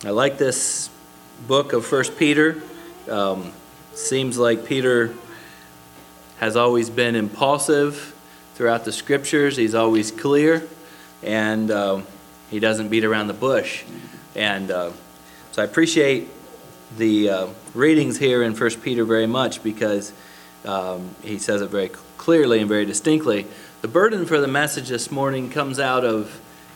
I like this book of First Peter. Seems like Peter has always been impulsive throughout the scriptures. He's always clear, and he doesn't beat around the bush. And so I appreciate the readings here in First Peter very much, because he says it very clearly and very distinctly. The burden for the message this morning comes out of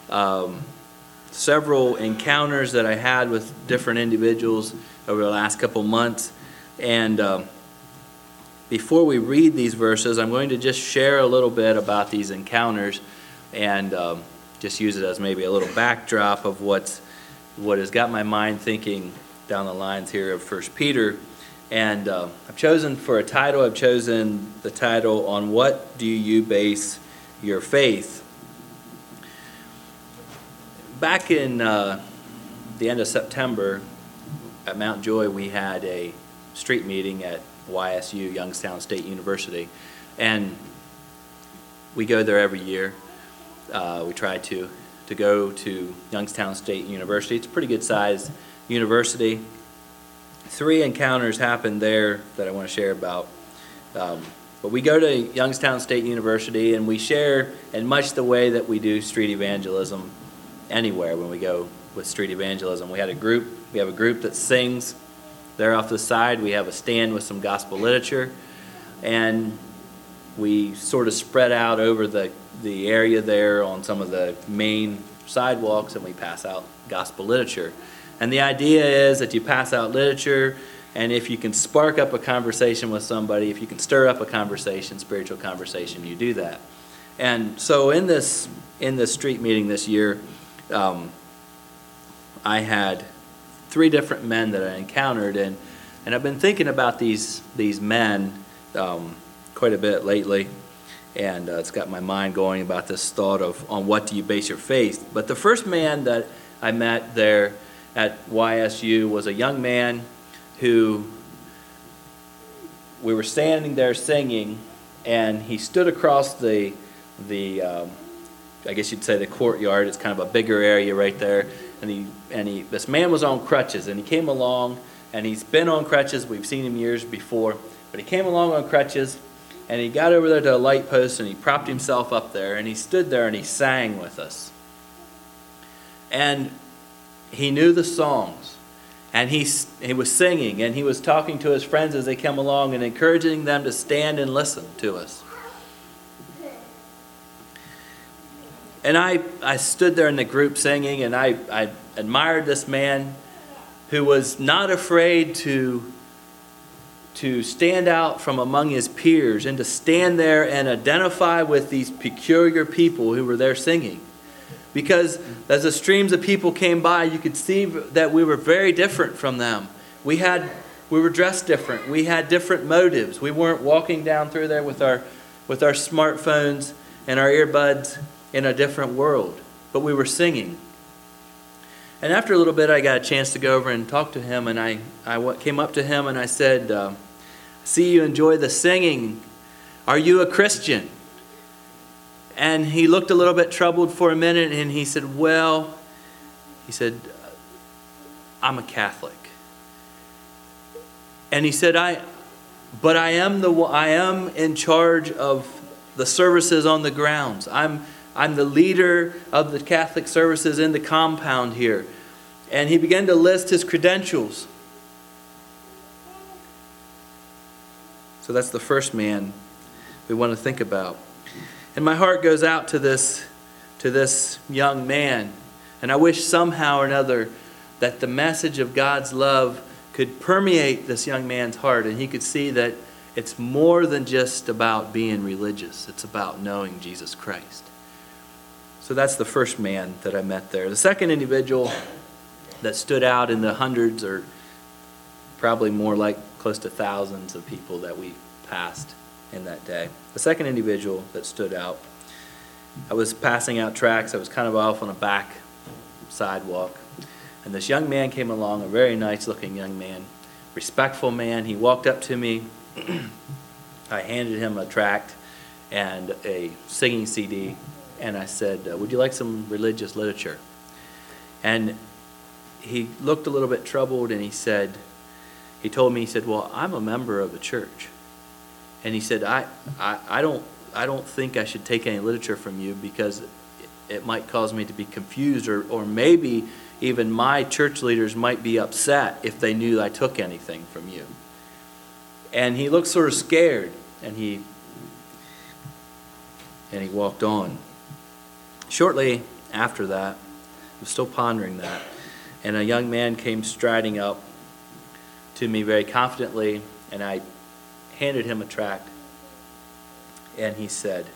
several encounters that I had with different individuals over the last couple months. And before we read these verses, I'm going to just share a little bit about these encounters and just use it as maybe a little backdrop of what has got my mind thinking down the lines here of 1 Peter. And I've chosen the title, On What Do You Base Your Faith? Back in the end of September at Mount Joy, we had a street meeting at YSU, Youngstown State University, and we go there every year. We try to go to Youngstown State University. It's a pretty good sized university. 3 encounters happened there that I want to share about. But we go to Youngstown State University, and we share in much the way that we do street evangelism anywhere when we go with street evangelism. We have a group that sings. There off the side, we have a stand with some gospel literature, and we sort of spread out over the area there on some of the main sidewalks, and we pass out gospel literature. And the idea is that you pass out literature, and if you can spark up a conversation with somebody, if you can stir up a conversation, spiritual conversation, you do that. And so in this street meeting this year, I had 3 different men that I encountered, and I've been thinking about these men quite a bit lately, and it's got my mind going about this thought of on what do you base your faith. But the first man that I met there at YSU was a young man who we were standing there singing, and he stood across the I guess you'd say the courtyard. It's kind of a bigger area right there, and this man was on crutches, and he came along, and he's been on crutches. We've seen him years before, but he came along on crutches, and he got over there to a light post, and he propped himself up there, and he stood there, and he sang with us. And he knew the songs, and he was singing, and he was talking to his friends as they came along and encouraging them to stand and listen to us. And I stood there in the group singing, and I admired this man who was not afraid to stand out from among his peers and to stand there and identify with these peculiar people who were there singing. Because as the streams of people came by, you could see that we were very different from them. We were dressed different. We had different motives. We weren't walking down through there with our smartphones and our earbuds in a different world, but we were singing. And after a little bit, I got a chance to go over and talk to him, and I came up to him and I said, "See, you enjoy the singing. Are you a Christian?" And he looked a little bit troubled for a minute, and he said, "I'm a Catholic." And he said, I am in charge of the services on the grounds. I'm the leader of the Catholic services in the compound here." And he began to list his credentials. So that's the first man we want to think about. And my heart goes out to this young man. And I wish somehow or another that the message of God's love could permeate this young man's heart, and he could see that it's more than just about being religious. It's about knowing Jesus Christ. So that's the first man that I met there. The second individual that stood out in the hundreds, or probably more like close to thousands of people that we passed in that day. The second individual that stood out, I was passing out tracts. I was kind of off on a back sidewalk, and this young man came along, a very nice looking young man, respectful man. He walked up to me. I handed him a tract and a singing CD, and I said, "Would you like some religious literature?" And he looked a little bit troubled, and he told me, he said, well, I'm a member of the church. And he said, I don't think I should take any literature from you because it might cause me to be confused, or maybe even my church leaders might be upset if they knew I took anything from you. And he looked sort of scared, and he walked on. Shortly after that, I was still pondering that, and a young man came striding up to me very confidently, and I handed him a tract, and he said,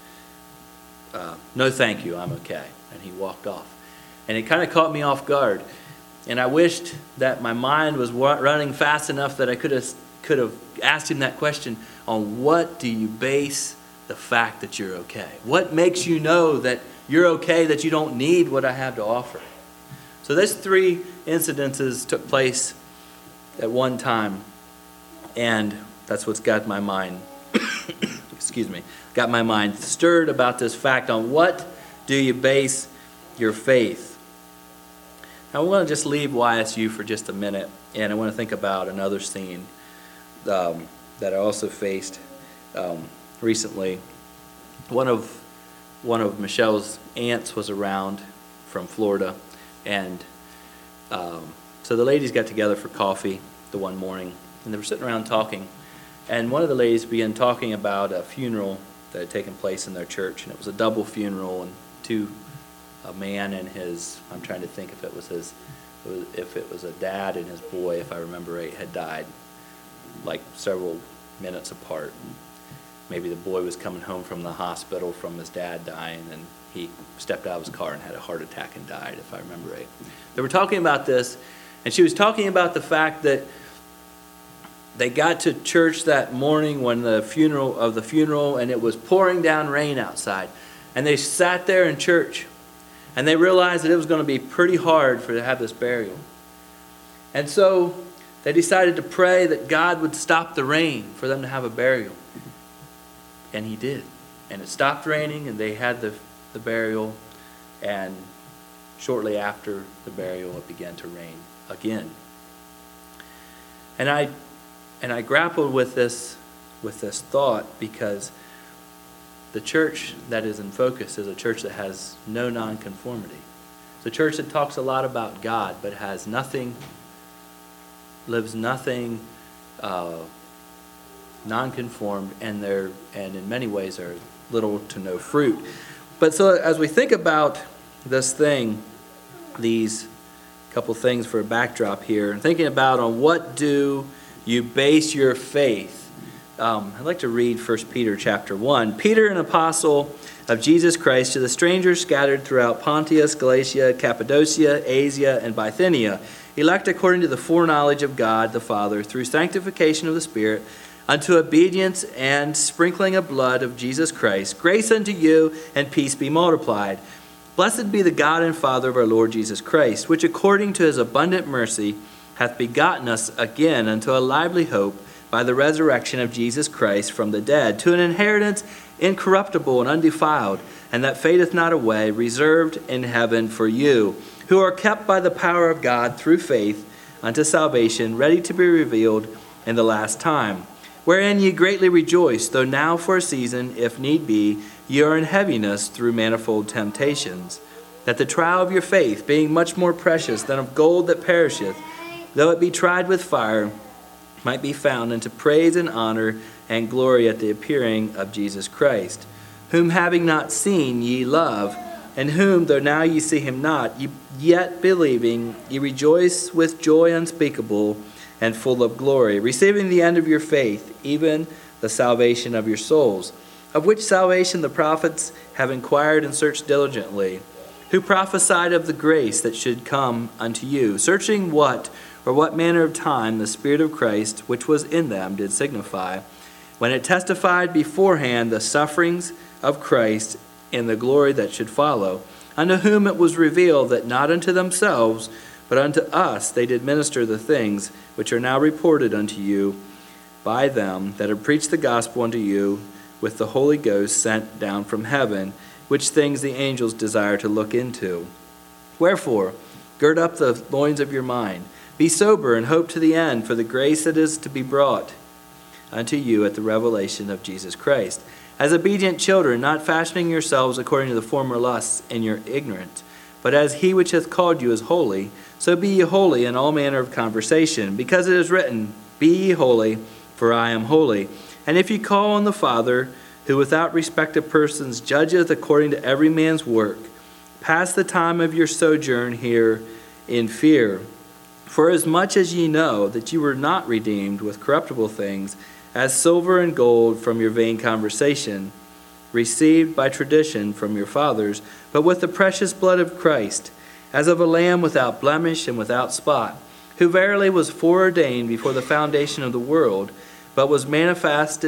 no thank you, I'm okay. And he walked off. And it kind of caught me off guard. And I wished that my mind was running fast enough that I could have asked him that question on what do you base the fact that you're okay? What makes you know that you're okay, that you don't need what I have to offer? So these 3 incidences took place at one time, and that's what's got my mind got my mind stirred about this fact on what do you base your faith. Now I want to just leave YSU for just a minute, and I want to think about another scene that I also faced recently. One of Michelle's aunts was around from Florida, and so the ladies got together for coffee the one morning, and they were sitting around talking, and one of the ladies began talking about a funeral that had taken place in their church, and it was a double funeral, and a man and his, I'm trying to think if it was a dad and his boy, if I remember right, had died like several minutes apart. Maybe the boy was coming home from the hospital from his dad dying, and he stepped out of his car and had a heart attack and died, if I remember right. They were talking about this, and she was talking about the fact that they got to church that morning when the funeral, and it was pouring down rain outside. And they sat there in church, and they realized that it was going to be pretty hard to have this burial. And so they decided to pray that God would stop the rain for them to have a burial. And he did. And it stopped raining, and they had the burial, and shortly after the burial it began to rain again. And I grappled with this thought because the church that is in focus is a church that has no nonconformity. It's a church that talks a lot about God, but has nothing, lives nothing nonconformed, and in many ways are little to no fruit. But so as we think about this thing, these couple things for a backdrop here, and thinking about on what do you base your faith. I'd like to read 1 Peter chapter 1. Peter, an apostle of Jesus Christ, to the strangers scattered throughout Pontus, Galatia, Cappadocia, Asia, and Bithynia, elect according to the foreknowledge of God the Father, through sanctification of the Spirit, unto obedience and sprinkling of blood of Jesus Christ, grace unto you and peace be multiplied. Blessed be the God and Father of our Lord Jesus Christ, which according to his abundant mercy hath begotten us again unto a lively hope by the resurrection of Jesus Christ from the dead, to an inheritance incorruptible and undefiled, and that fadeth not away, reserved in heaven for you, who are kept by the power of God through faith unto salvation, ready to be revealed in the last time, wherein ye greatly rejoice, though now for a season, if need be, ye are in heaviness through manifold temptations, that the trial of your faith, being much more precious than of gold that perisheth, though it be tried with fire, might be found unto praise and honor and glory at the appearing of Jesus Christ, whom having not seen ye love, and whom, though now ye see him not, ye yet believing, ye rejoice with joy unspeakable and full of glory, receiving the end of your faith, even the salvation of your souls, of which salvation the prophets have inquired and searched diligently, who prophesied of the grace that should come unto you, searching what manner of time the Spirit of Christ, which was in them, did signify, when it testified beforehand the sufferings of Christ and the glory that should follow, unto whom it was revealed that not unto themselves, but unto us they did minister the things which are now reported unto you by them that have preached the gospel unto you with the Holy Ghost sent down from heaven, which things the angels desire to look into. Wherefore, Gird up the loins of your mind. Be sober and hope to the end for the grace that is to be brought unto you at the revelation of Jesus Christ. As obedient children, not fashioning yourselves according to the former lusts in your ignorance, but as he which hath called you is holy, so be ye holy in all manner of conversation, because it is written, Be ye holy, for I am holy. And if ye call on the Father, who without respect of persons judgeth according to every man's work, pass the time of your sojourn here in fear. For as much as ye know that you were not redeemed with corruptible things, as silver and gold from your vain conversation, received by tradition from your fathers, but with the precious blood of Christ, as of a lamb without blemish and without spot, who verily was foreordained before the foundation of the world, but was manifest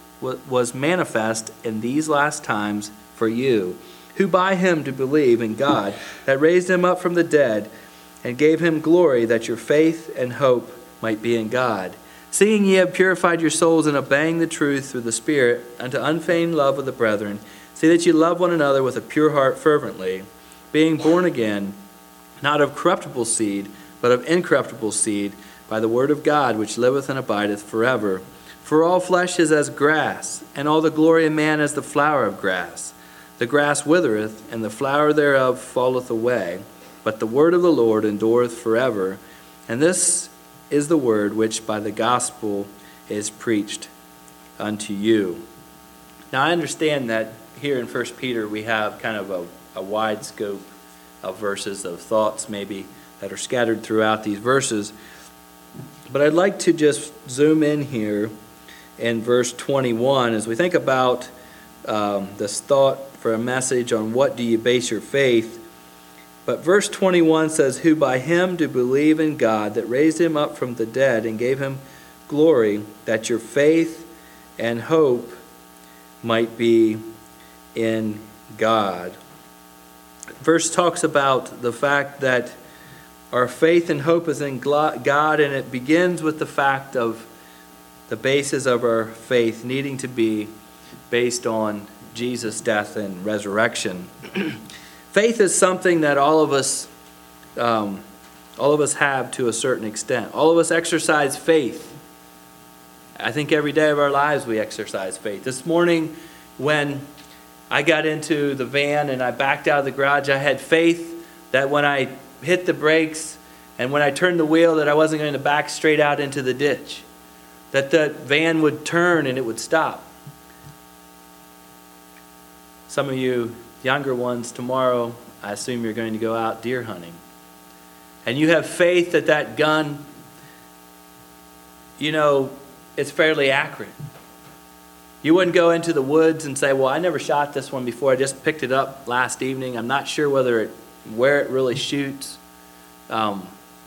in these last times for you, who by him do believe in God, that raised him up from the dead, and gave him glory, that your faith and hope might be in God. Seeing ye have purified your souls in obeying the truth through the Spirit, unto unfeigned love of the brethren, see that ye love one another with a pure heart fervently, being born again, not of corruptible seed, but of incorruptible seed, by the word of God, which liveth and abideth forever. For all flesh is as grass, and all the glory of man as the flower of grass. The grass withereth, and the flower thereof falleth away, but the word of the Lord endureth forever. And this is the word which by the gospel is preached unto you. Now I understand that here in 1 Peter we have kind of a wide scope of verses, of thoughts maybe that are scattered throughout these verses. But I'd like to just zoom in here in verse 21 as we think about this thought for a message on what do you base your faith. But verse 21 says, who by him do believe in God, that raised him up from the dead and gave him glory, that your faith and hope might be in God. Verse talks about the fact that our faith and hope is in God, and it begins with the fact of the basis of our faith needing to be based on Jesus' death and resurrection. Faith is something that all of us have to a certain extent. All of us exercise faith. I think every day of our lives we exercise faith. This morning when I got into the van and I backed out of the garage, I had faith that when I hit the brakes and when I turned the wheel that I wasn't going to back straight out into the ditch. That the van would turn and it would stop. Some of you younger ones, tomorrow, I assume you're going to go out deer hunting. And you have faith that that gun, it's fairly accurate. You wouldn't go into the woods and say, well, I never shot this one before. I just picked it up last evening. I'm not sure where it really shoots. I'm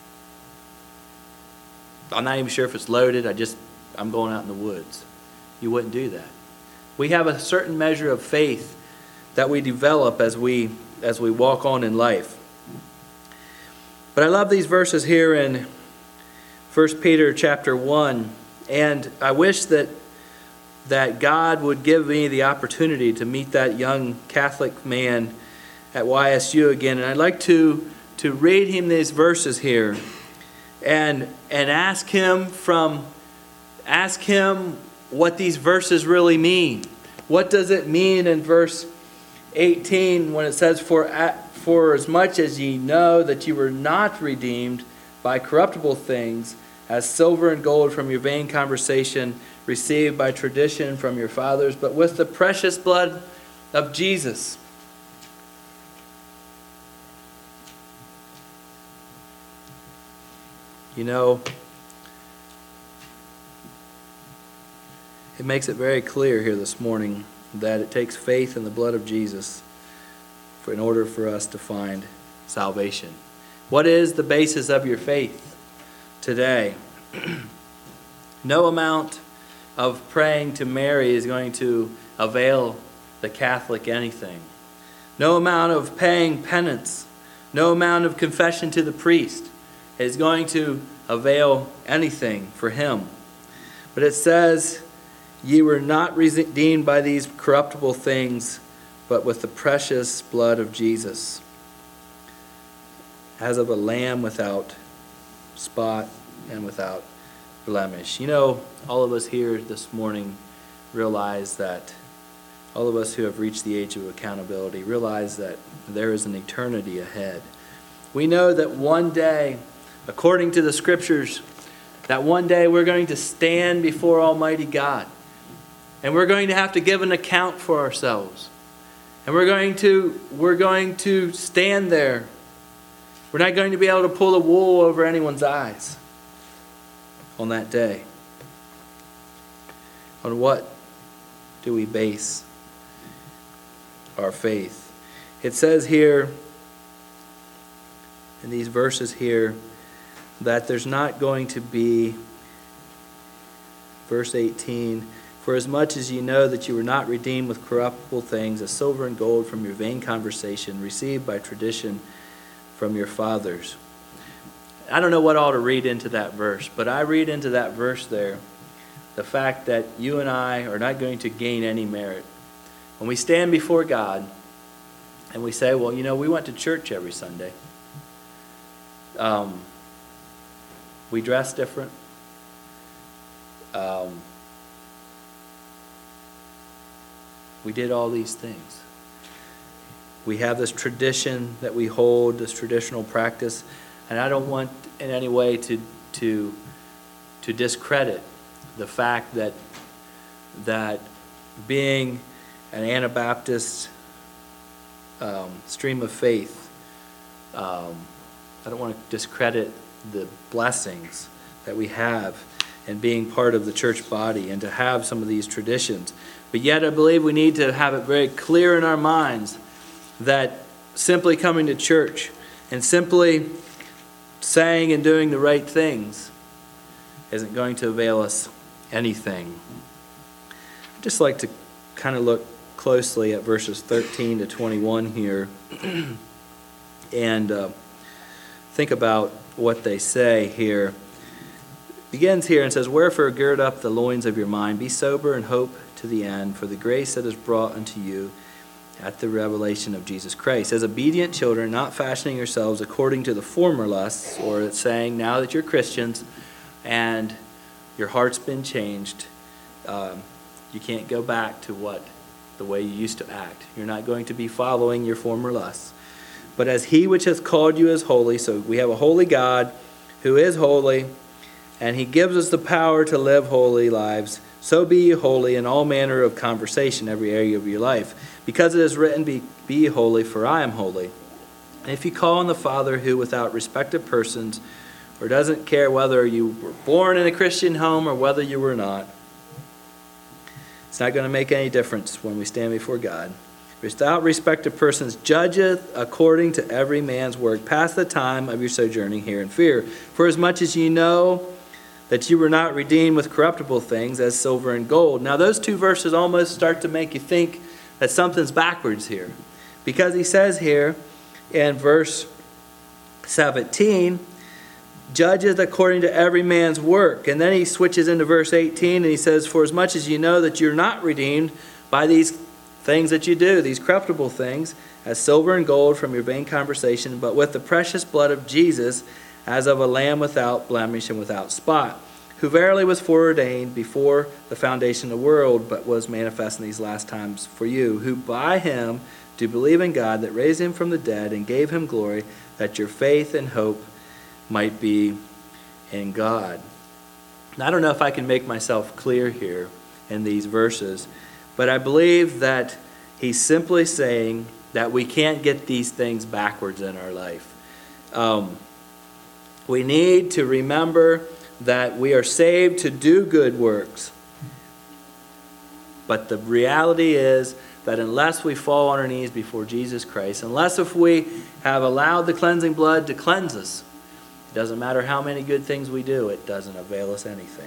not even sure if it's loaded. I'm going out in the woods. You wouldn't do that. We have a certain measure of faith that we develop as we walk on in life. But I love these verses here in 1 Peter chapter 1, and I wish that God would give me the opportunity to meet that young Catholic man at YSU again. And I'd like to read him these verses here and ask him what these verses really mean. What does it mean in verse 18 when it says, for as much as ye know that you were not redeemed by corruptible things, as silver and gold from your vain conversation received by tradition from your fathers, but with the precious blood of Jesus. It makes it very clear here this morning that it takes faith in the blood of Jesus in order for us to find salvation. What is the basis of your faith today? No amount of praying to Mary is going to avail the Catholic anything. No amount of paying penance, no amount of confession to the priest is going to avail anything for him. But it says, ye were not redeemed by these corruptible things, but with the precious blood of Jesus. as of a lamb without spot and without blemish. You know, all of us here this morning realize that, all of us who have reached the age of accountability realize that there is an eternity ahead. We know that one day, according to the Scriptures, that one day we're going to stand before Almighty God. And we're going to have to give an account for ourselves. And we're going to stand there. We're not going to be able to pull the wool over anyone's eyes on that day. On what do we base our faith? It says here, in these verses here, that there's not going to be, verse 18, for as much as you know that you were not redeemed with corruptible things, as silver and gold from your vain conversation, received by tradition from your fathers. I don't know what all to read into that verse, but I read into that verse there the fact that you and I are not going to gain any merit. When we stand before God and we say, well, you know, we went to church every Sunday. We dress different. We did all these things. We have this tradition that we hold, this traditional practice, and I don't want in any way to discredit the fact that being an Anabaptist stream of faith, I don't want to discredit the blessings that we have in being part of the church body and to have some of these traditions. But yet I believe we need to have it very clear in our minds that simply coming to church and simply saying and doing the right things isn't going to avail us anything. I'd just like to kind of look closely at verses 13 to 21 here and think about what they say here. It begins here and says, wherefore gird up the loins of your mind, be sober and hope to the end, for the grace that is brought unto you at the revelation of Jesus Christ. As obedient children, not fashioning yourselves according to the former lusts, or it's saying now that you're Christians and your heart's been changed, you can't go back to the way you used to act. You're not going to be following your former lusts. But as he which hath called you is holy, so we have a holy God who is holy, and he gives us the power to live holy lives. So be ye holy in all manner of conversation, every area of your life. Because it is written, be ye holy, for I am holy. And if you call on the Father who without respect of persons, or doesn't care whether you were born in a Christian home or whether you were not, it's not going to make any difference when we stand before God. Without respect of persons, judgeth according to every man's work. Pass the time of your sojourning here in fear. For as much as ye know that you were not redeemed with corruptible things, as silver and gold. Now those two verses almost start to make you think that something's backwards here. Because he says here in verse 17, judgeth according to every man's work. And then he switches into verse 18 and he says, for as much as you know that you're not redeemed by these things that you do, these corruptible things, as silver and gold from your vain conversation, but with the precious blood of Jesus, as of a lamb without blemish and without spot, who verily was foreordained before the foundation of the world, but was manifest in these last times for you, who by him do believe in God, that raised him from the dead and gave him glory, that your faith and hope might be in God. Now, I don't know if I can make myself clear here in these verses, but I believe that he's simply saying that we can't get these things backwards in our life. We need to remember that we are saved to do good works. But the reality is that unless we fall on our knees before Jesus Christ, unless if we have allowed the cleansing blood to cleanse us, it doesn't matter how many good things we do, it doesn't avail us anything.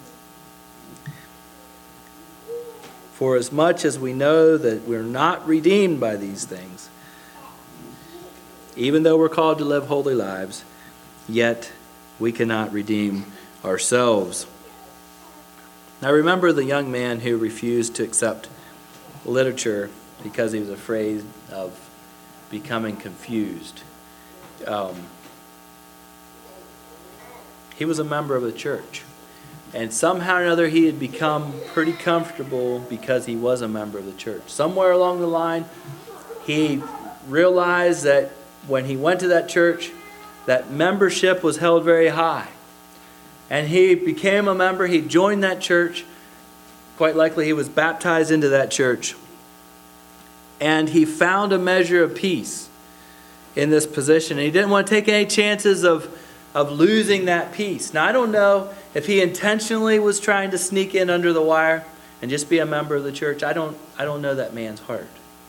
For as much as we know that we're not redeemed by these things, even though we're called to live holy lives, yet we cannot redeem ourselves. Now remember the young man who refused to accept literature because he was afraid of becoming confused. he was a member of the church. And somehow or another he had become pretty comfortable because he was a member of the church. Somewhere along the line, he realized that when he went to that church, that membership was held very high. And he became a member, he joined that church. Quite likely he was baptized into that church. And he found a measure of peace in this position. And he didn't want to take any chances of losing that peace. Now, I don't know if he intentionally was trying to sneak in under the wire and just be a member of the church. I don't know that man's heart.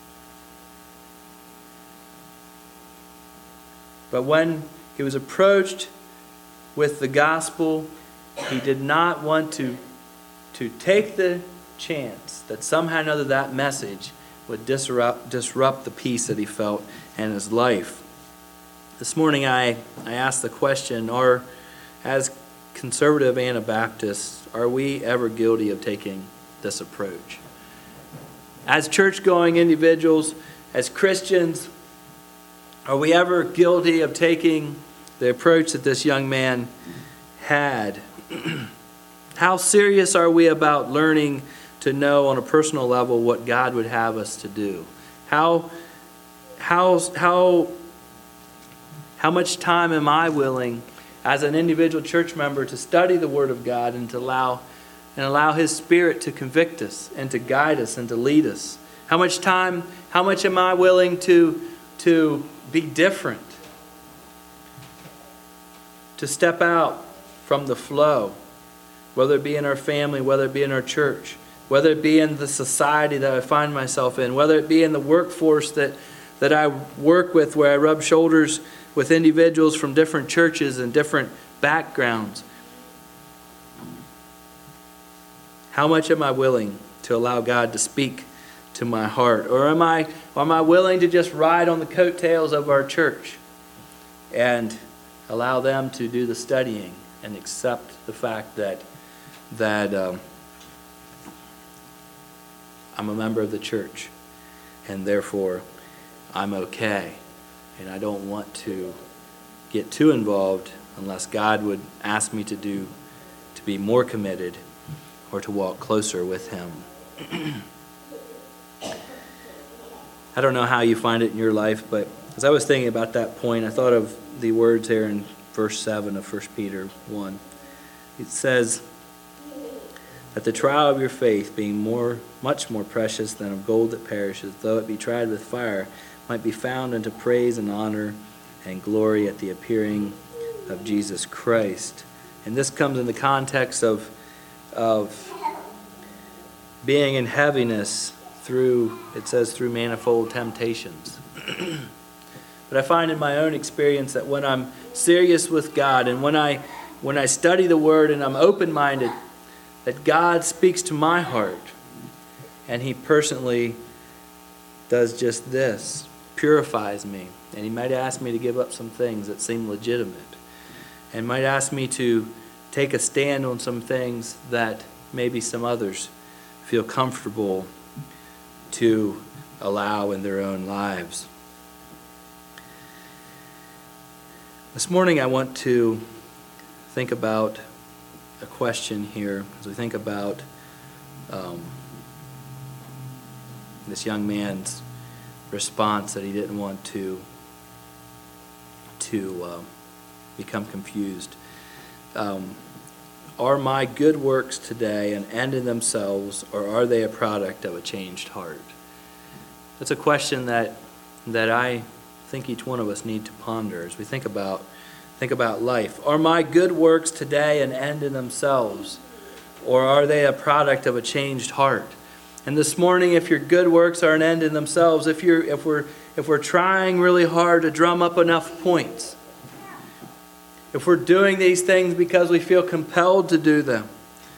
But when he was approached with the gospel, he did not want to take the chance that somehow or another that message would disrupt the peace that he felt in his life. This morning I asked the question, as conservative Anabaptists, are we ever guilty of taking this approach? As church-going individuals, as Christians, are we ever guilty of taking the approach that this young man had? How serious are we about learning to know on a personal level what God would have us to do? How much time am I willing as an individual church member to study the Word of God and to allow His Spirit to convict us and to guide us and to lead us? How much am I willing to be different? To step out from the flow, whether it be in our family, whether it be in our church, whether it be in the society that I find myself in, whether it be in the workforce that I work with, where I rub shoulders with individuals from different churches and different backgrounds. How much am I willing to allow God to speak to my heart? Or am I willing to just ride on the coattails of our church and allow them to do the studying and accept the fact that I'm a member of the church and therefore I'm okay, and I don't want to get too involved unless God would ask me to be more committed or to walk closer with Him. I don't know how you find it in your life, but as I was thinking about that point, I thought of the words here in verse 7 of 1 Peter 1. It says that the trial of your faith, being much more precious than of gold that perishes, though it be tried with fire, might be found unto praise and honor and glory at the appearing of Jesus Christ. And this comes in the context of being in heaviness through manifold temptations. But I find in my own experience that when I'm serious with God and when I study the Word and I'm open-minded, that God speaks to my heart and He personally does just this, purifies me. And He might ask me to give up some things that seem legitimate, and might ask me to take a stand on some things that maybe some others feel comfortable to allow in their own lives. This morning I want to think about a question here as we think about this young man's response that he didn't want to become confused. Are my good works today an end in themselves, or are they a product of a changed heart? That's a question that I think each one of us need to ponder as we think about life. Are my good works today an end in themselves, or are they a product of a changed heart? And this morning, if your good works are an end in themselves, if we're trying really hard to drum up enough points, if we're doing these things because we feel compelled to do them,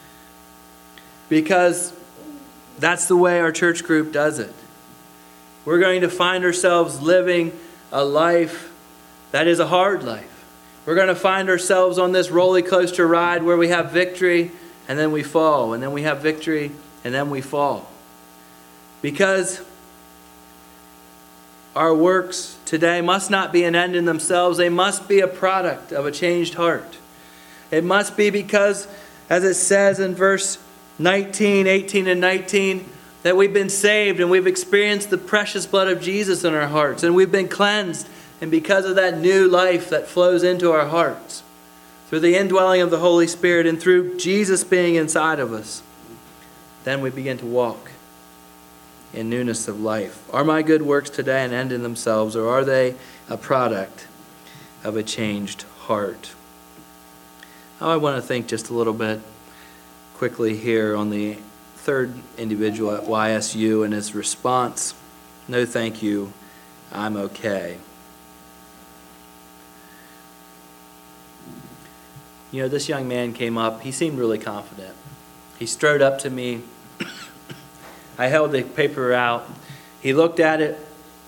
because that's the way our church group does it, we're going to find ourselves living a life that is a hard life. We're going to find ourselves on this roller coaster ride where we have victory and then we fall, and then we have victory and then we fall. Because our works today must not be an end in themselves. They must be a product of a changed heart. It must be because, as it says in verse 19, 18 and 19, that we've been saved and we've experienced the precious blood of Jesus in our hearts, and we've been cleansed, and because of that new life that flows into our hearts through the indwelling of the Holy Spirit and through Jesus being inside of us, then we begin to walk in newness of life. Are my good works today an end in themselves, or are they a product of a changed heart? Now I want to think just a little bit quickly here on the third individual at YSU and his response, "No thank you, I'm okay." You know, this young man came up, he seemed really confident. He strode up to me. I held the paper out. He looked at it,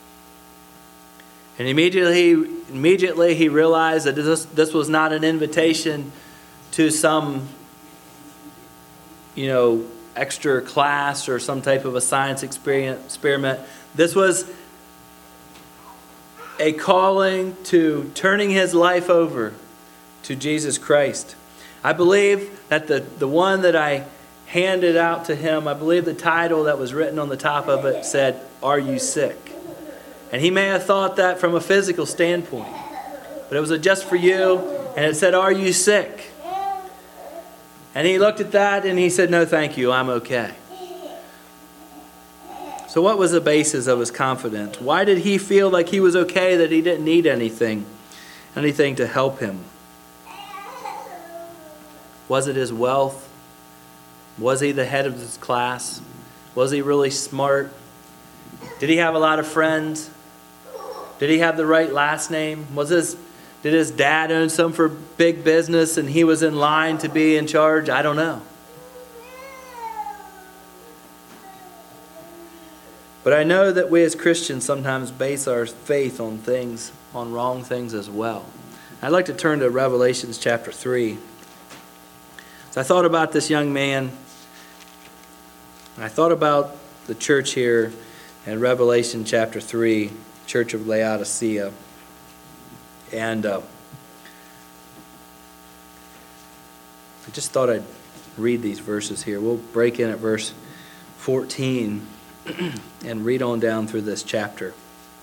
and immediately he realized that this was not an invitation to some, extra class or some type of a science experiment. This was a calling to turning his life over to Jesus Christ. I believe that the one that I handed out to him, I believe the title that was written on the top of it said, "Are you sick?" And he may have thought that from a physical standpoint, but it was a just for you, and it said, "Are you sick?" And he looked at that and he said, "No, thank you, I'm okay." So what was the basis of his confidence? Why did he feel like he was okay, that he didn't need anything to help him? Was it his wealth? Was he the head of his class? Was he really smart? Did he have a lot of friends? Did he have the right last name? Did his dad own some for big business and he was in line to be in charge? I don't know. But I know that we as Christians sometimes base our faith on wrong things as well. I'd like to turn to Revelation chapter 3. So I thought about this young man. I thought about the church here in Revelation chapter 3, Church of Laodicea. And I just thought I'd read these verses here. We'll break in at verse 14 and read on down through this chapter.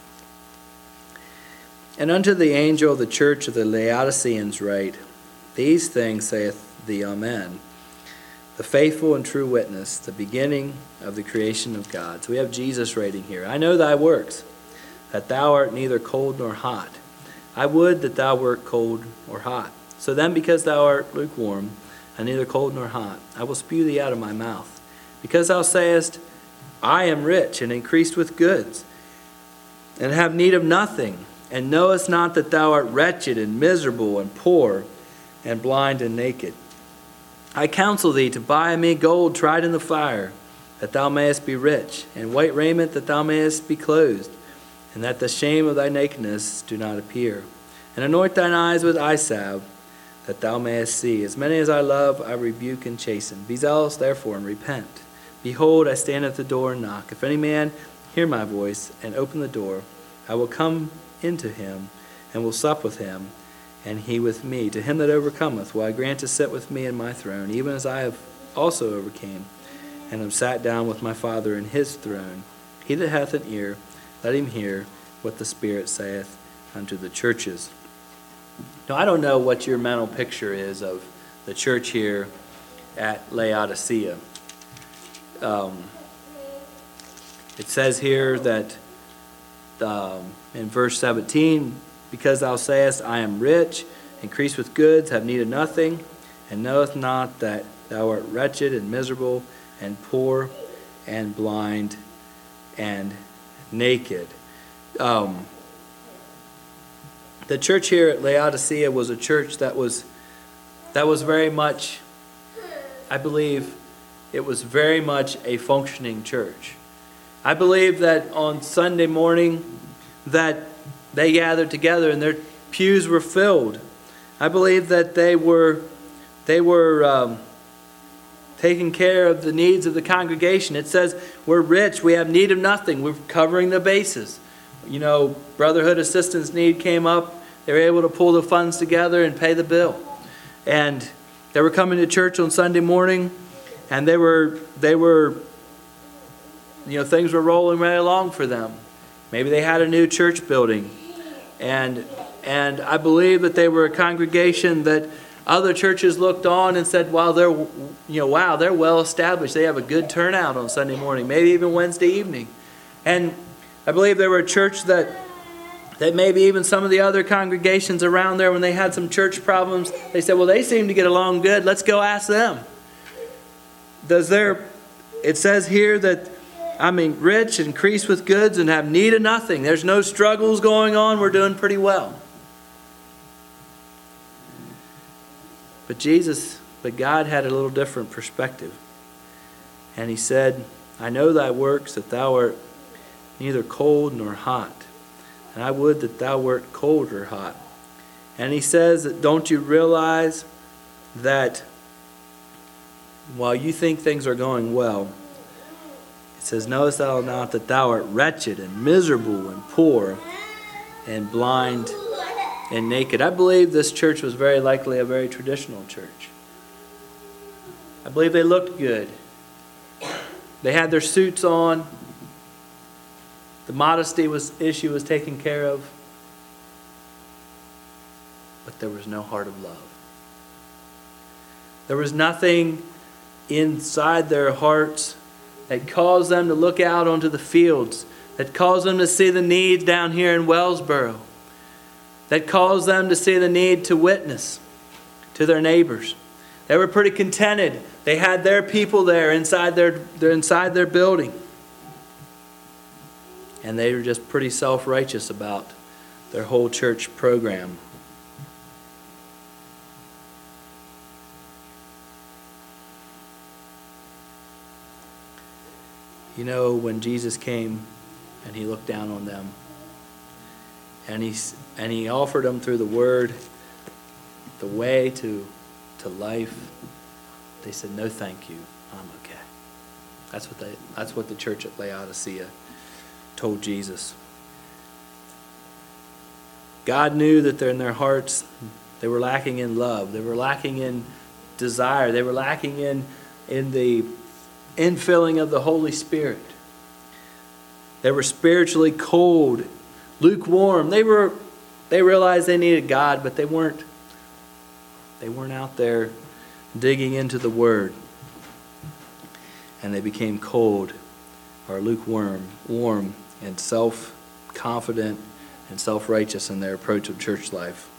"And unto the angel of the church of the Laodiceans write, These things saith the Amen, the faithful and true witness, the beginning of the creation of God." So we have Jesus writing here. "I know thy works, that thou art neither cold nor hot. I would that thou wert cold or hot. So then, because thou art lukewarm, and neither cold nor hot, I will spew thee out of my mouth. Because thou sayest, I am rich and increased with goods, and have need of nothing, and knowest not that thou art wretched and miserable and poor and blind and naked. I counsel thee to buy me gold tried in the fire, that thou mayest be rich, and white raiment that thou mayest be clothed, and that the shame of thy nakedness do not appear. And anoint thine eyes with eye salve, that thou mayest see. As many as I love, I rebuke and chasten. Be zealous therefore, and repent. Behold, I stand at the door and knock. If any man hear my voice, and open the door, I will come into him, and will sup with him, and he with me. To him that overcometh will I grant to sit with me in my throne, even as I have also overcame, and am sat down with my Father in his throne. He that hath an ear, let him hear what the Spirit saith unto the churches." Now, I don't know what your mental picture is of the church here at Laodicea. It says here that in verse 17, "Because thou sayest, I am rich, increased with goods, have need of nothing, and knowest not that thou art wretched and miserable and poor and blind and naked." The church here at Laodicea was a church that was very much, I believe, it was very much a functioning church. I believe that on Sunday morning that they gathered together and their pews were filled. I believe that they were taking care of the needs of the congregation. It says we're rich, we have need of nothing. We're covering the bases. Brotherhood Assistance Need came up. They were able to pull the funds together and pay the bill. And they were coming to church on Sunday morning, and they were things were rolling right along for them. Maybe they had a new church building. And I believe that they were a congregation that other churches looked on and said, wow, they're well established. They have a good turnout on Sunday morning, maybe even Wednesday evening. And I believe they were a church that maybe even some of the other congregations around there, when they had some church problems, they said, well, they seem to get along good. Let's go ask them. It says here that, rich, increase with goods, and have need of nothing. There's no struggles going on. We're doing pretty well. But God had a little different perspective. And he said, I know thy works, that thou art neither cold nor hot. And I would that thou wert cold or hot. And he says, that don't you realize that while you think things are going well, it says, knowest thou not that thou art wretched and miserable and poor and blind and naked? I believe this church was very likely a very traditional church. I believe they looked good. They had their suits on. The modesty issue was taken care of. But there was no heart of love. There was nothing inside their hearts that caused them to look out onto the fields, that caused them to see the needs down here in Wellsboro, that caused them to see the need to witness to their neighbors. They were pretty contented. They had their people there inside their building. And they were just pretty self-righteous about their whole church program. When Jesus came and he looked down on them, and he offered them through the word the way to life, they said, no thank you, I'm okay. That's what the church at Laodicea told Jesus. God knew that in their hearts they were lacking in love, they were lacking in desire, they were lacking in the infilling of the Holy Spirit. They were spiritually cold, lukewarm. They realized they needed God, but they weren't out there digging into the Word. And they became cold or lukewarm, warm, and self-confident and self-righteous in their approach of church life.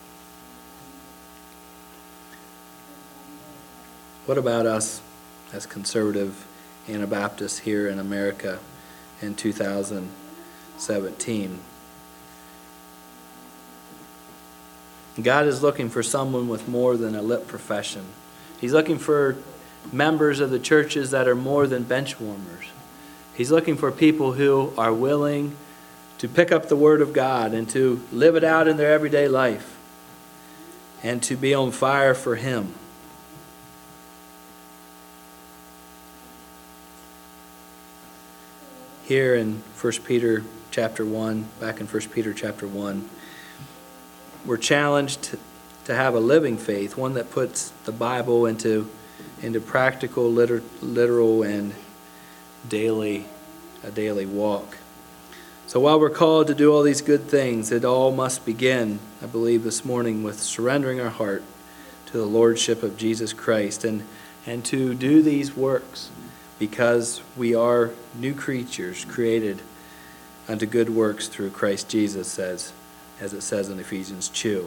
What about us as conservative Anabaptists here in America in 2017? God is looking for someone with more than a lip profession. He's looking for members of the churches that are more than bench warmers. He's looking for people who are willing to pick up the Word of God and to live it out in their everyday life and to be on fire for Him. Here in 1 Peter chapter 1, back in 1 Peter chapter 1, we're challenged to have a living faith, one that puts the Bible into practical, literal, and a daily walk. So while we're called to do all these good things, it all must begin, I believe, this morning with surrendering our heart to the Lordship of Jesus Christ and to do these works because we are new creatures created unto good works through Christ Jesus, as it says in Ephesians 2.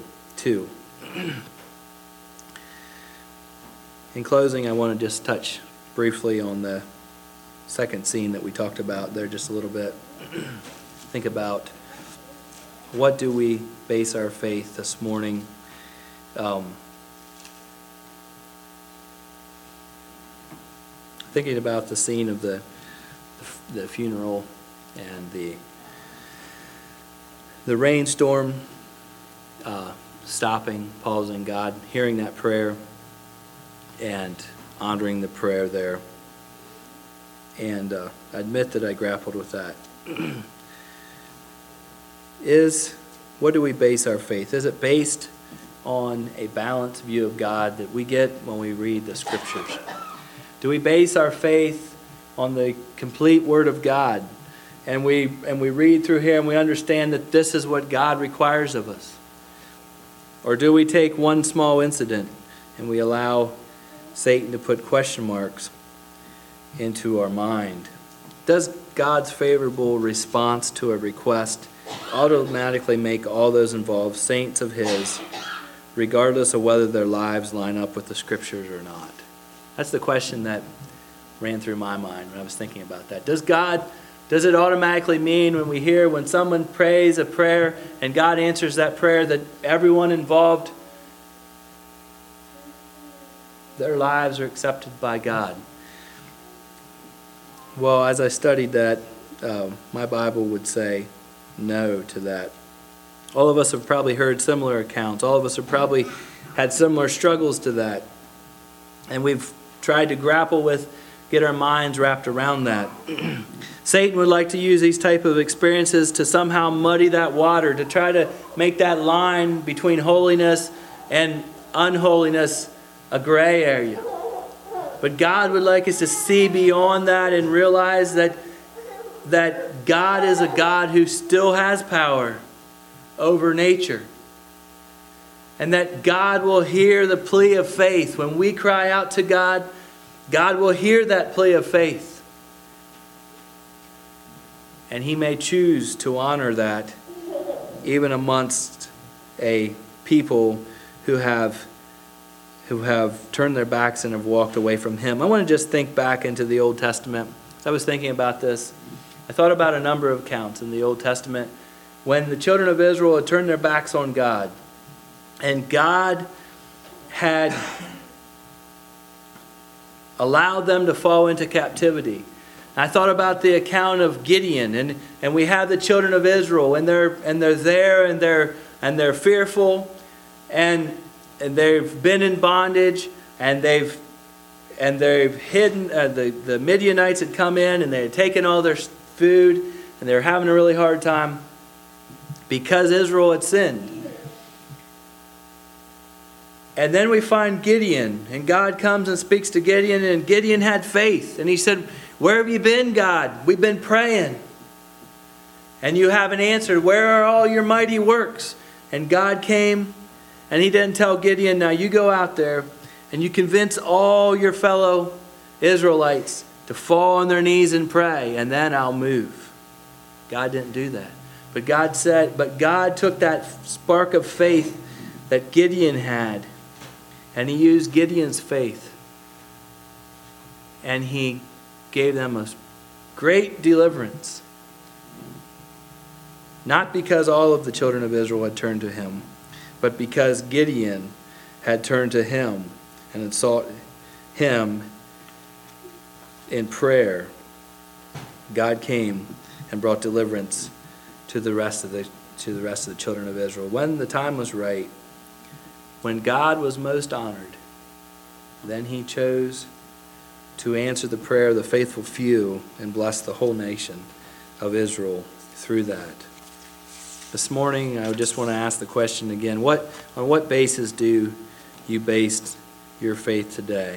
In closing, I want to just touch briefly on the second scene that we talked about there just a little bit. Think about, what do we base our faith this morning? Thinking about the scene of the funeral and the rainstorm, stopping, pausing, God hearing that prayer and honoring the prayer there. And I admit that I grappled with that. what do we base our faith? Is it based on a balanced view of God that we get when we read the Scriptures? Do we base our faith on the complete Word of God? And we read through here and we understand that this is what God requires of us? Or do we take one small incident and we allow Satan to put question marks into our mind? Does God's favorable response to a request automatically make all those involved saints of His, regardless of whether their lives line up with the Scriptures or not? That's the question that ran through my mind when I was thinking about that. Does it automatically mean when someone prays a prayer and God answers that prayer that everyone involved, their lives are accepted by God? Well, as I studied that, my Bible would say no to that. All of us have probably heard similar accounts. All of us have probably had similar struggles to that. And we've tried to grapple with, get our minds wrapped around that. Satan would like to use these type of experiences to somehow muddy that water, to try to make that line between holiness and unholiness a gray area. But God would like us to see beyond that and realize that God is a God who still has power over nature. And that God will hear the plea of faith. When we cry out to God, God will hear that plea of faith. And He may choose to honor that even amongst a people who have turned their backs and have walked away from Him. I want to just think back into the Old Testament. As I was thinking about this, I thought about a number of accounts in the Old Testament when the children of Israel had turned their backs on God. And God had allowed them to fall into captivity. I thought about the account of Gideon, and we have the children of Israel, and they're there, and they're fearful, and they've been in bondage, and they've hidden. The Midianites had come in, and they had taken all their food, and they were having a really hard time because Israel had sinned. And then we find Gideon, and God comes and speaks to Gideon, and Gideon had faith, and he said, "Where have you been, God? We've been praying, and you haven't answered. Where are all your mighty works?" And God came, and He didn't tell Gideon, "Now you go out there and you convince all your fellow Israelites to fall on their knees and pray, and then I'll move." God didn't do that. But God took that spark of faith that Gideon had, and He used Gideon's faith, and He gave them a great deliverance. Not because all of the children of Israel had turned to Him, but because Gideon had turned to Him and had sought Him in prayer. God came and brought deliverance to the rest of the children of Israel. When the time was right, when God was most honored, then He chose to answer the prayer of the faithful few and bless the whole nation of Israel through that. This morning, I just want to ask the question again, on what basis do you base your faith today?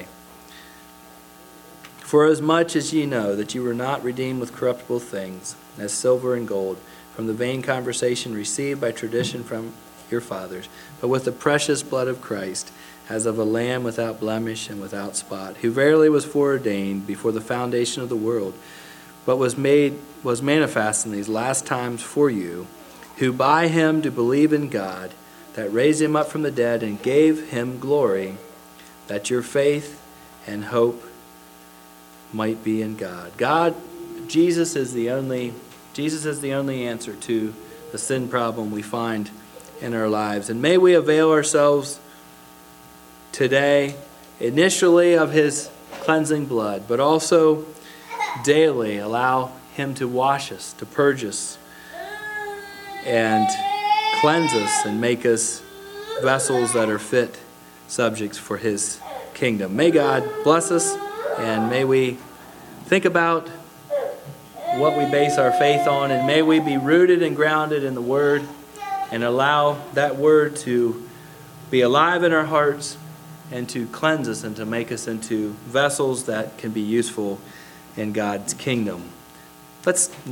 "For as much as ye know that you were not redeemed with corruptible things, as silver and gold, from the vain conversation received by tradition from your fathers, but with the precious blood of Christ, as of a lamb without blemish and without spot, who verily was foreordained before the foundation of the world, but was manifest in these last times for you, who by Him do believe in God, that raised Him up from the dead and gave Him glory, that your faith and hope might be in God." Jesus is the only answer to the sin problem we find in our lives. And may we avail ourselves today, initially, of His cleansing blood, but also daily allow Him to wash us, to purge us, and cleanse us, and make us vessels that are fit subjects for His kingdom. May God bless us, and may we think about what we base our faith on, and may we be rooted and grounded in the Word and allow that Word to be alive in our hearts and to cleanse us and to make us into vessels that can be useful in God's kingdom. Let's